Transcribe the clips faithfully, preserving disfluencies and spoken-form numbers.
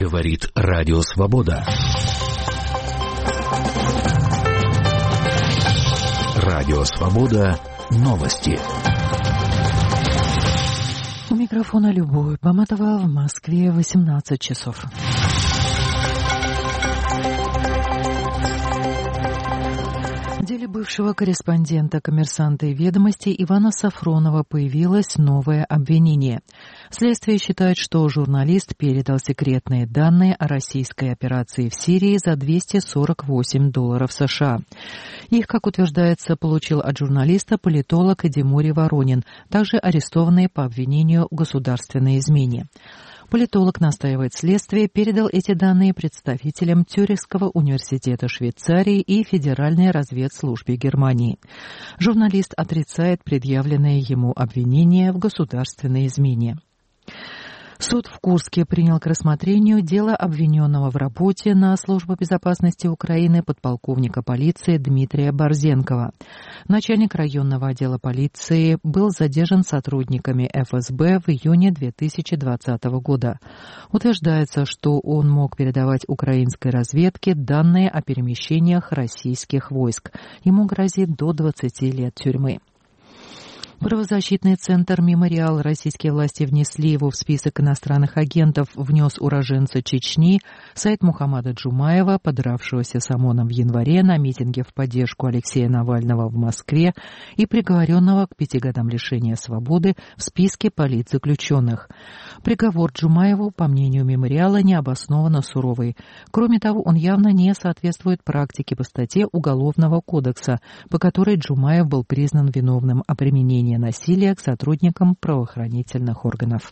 Говорит Радио Свобода. Радио Свобода. Новости. У микрофона Любовь Баматова, в Москве восемнадцать часов. В деле бывшего корреспондента «Коммерсанта» и «Ведомостей» Ивана Сафронова появилось новое обвинение. Следствие считает, что журналист передал секретные данные о российской операции в Сирии за двести сорок восемь долларов США. Их, как утверждается, получил от журналиста политолог Эдемурий Воронин, также арестованный по обвинению в государственной измене. Политолог, настаивает следствие, передал эти данные представителям Цюрихского университета Швейцарии и Федеральной разведслужбе Германии. Журналист отрицает предъявленное ему обвинение в государственной измене. Суд в Курске принял к рассмотрению дело обвиненного в работе на Службу безопасности Украины подполковника полиции Дмитрия Борзенкова. Начальник районного отдела полиции был задержан сотрудниками эф эс бэ в июне две тысячи двадцатого года. Утверждается, что он мог передавать украинской разведке данные о перемещениях российских войск. Ему грозит до двадцати лет тюрьмы. Правозащитный центр «Мемориал» российские власти внесли его в список иностранных агентов, внес уроженца Чечни, Саид Мухаммада Джумаева, подравшегося с ОМОНом в январе на митинге в поддержку Алексея Навального в Москве и приговоренного к пяти годам лишения свободы в списке политзаключенных. Приговор Джумаеву, по мнению «Мемориала», необоснованно суровый. Кроме того, он явно не соответствует практике по статье Уголовного кодекса, по которой Джумаев был признан виновным о применении насилия к сотрудникам правоохранительных органов.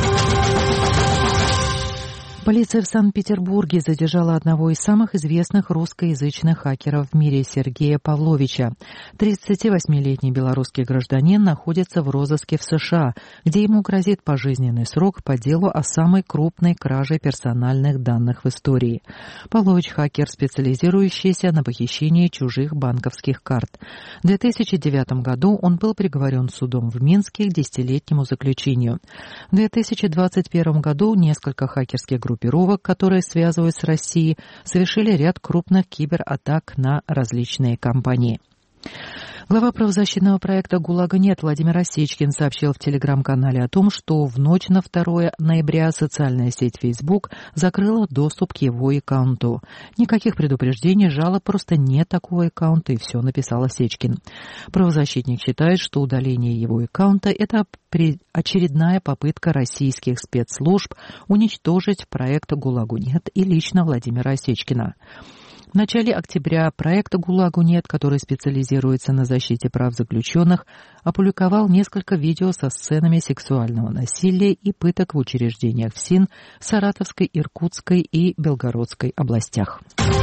Полиция в Санкт-Петербурге задержала одного из самых известных русскоязычных хакеров в мире Сергея Павловича. тридцативосьмилетний белорусский гражданин находится в розыске в США, где ему грозит пожизненный срок по делу о самой крупной краже персональных данных в истории. Павлович – хакер, специализирующийся на похищении чужих банковских карт. В две тысячи девятом году он был приговорен судом в Минске к десятилетнему заключению. В две тысячи двадцать первом году несколько хакерских групп группировок, которые связывают с Россией, совершили ряд крупных кибератак на различные компании. Глава правозащитного проекта «ГУЛАГа нет» Владимир Осечкин сообщил в телеграм-канале о том, что в ночь на второе ноября социальная сеть Facebook закрыла доступ к его аккаунту. Никаких предупреждений, жалоб, просто нет такого аккаунта, и все, написал Осечкин. Правозащитник считает, что удаление его аккаунта – это очередная попытка российских спецслужб уничтожить проект «ГУЛАГу нет» и лично Владимира Осечкина. В начале октября проект «ГУЛАГу нет», который специализируется на защите прав заключенных, опубликовал несколько видео со сценами сексуального насилия и пыток в учреждениях ФСИН, Саратовской, Иркутской и Белгородской областях.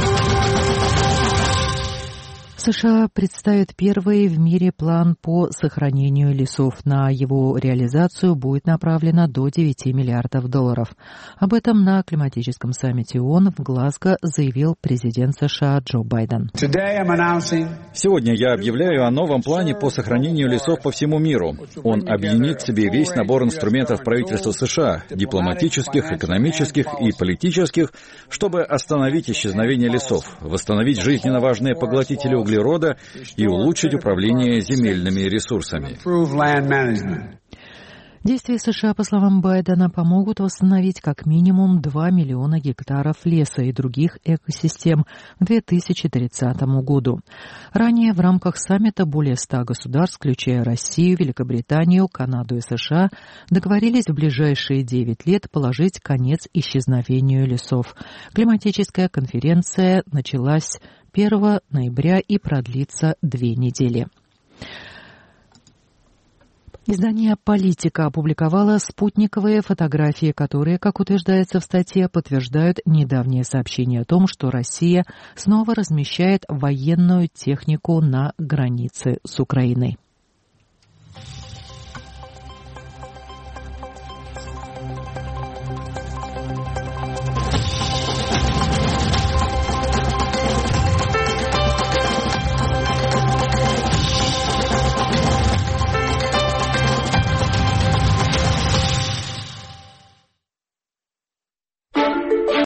США представит первый в мире план по сохранению лесов. На его реализацию будет направлено до девяти миллиардов долларов. Об этом на климатическом саммите ООН в Глазго заявил президент США Джо Байден. Сегодня я объявляю о новом плане по сохранению лесов по всему миру. Он объединит в себе весь набор инструментов правительства США, дипломатических, экономических и политических, чтобы остановить исчезновение лесов, восстановить жизненно важные поглотители углерода, углерода и улучшить управление земельными ресурсами. Действия США, по словам Байдена, помогут восстановить как минимум два миллиона гектаров леса и других экосистем к две тысячи тридцатому году. Ранее в рамках саммита более ста государств, включая Россию, Великобританию, Канаду и США, договорились в ближайшие девять лет положить конец исчезновению лесов. Климатическая конференция началась первого ноября и продлится две недели. Издание «Политика» опубликовало спутниковые фотографии, которые, как утверждается в статье, подтверждают недавнее сообщение о том, что Россия снова размещает военную технику на границе с Украиной.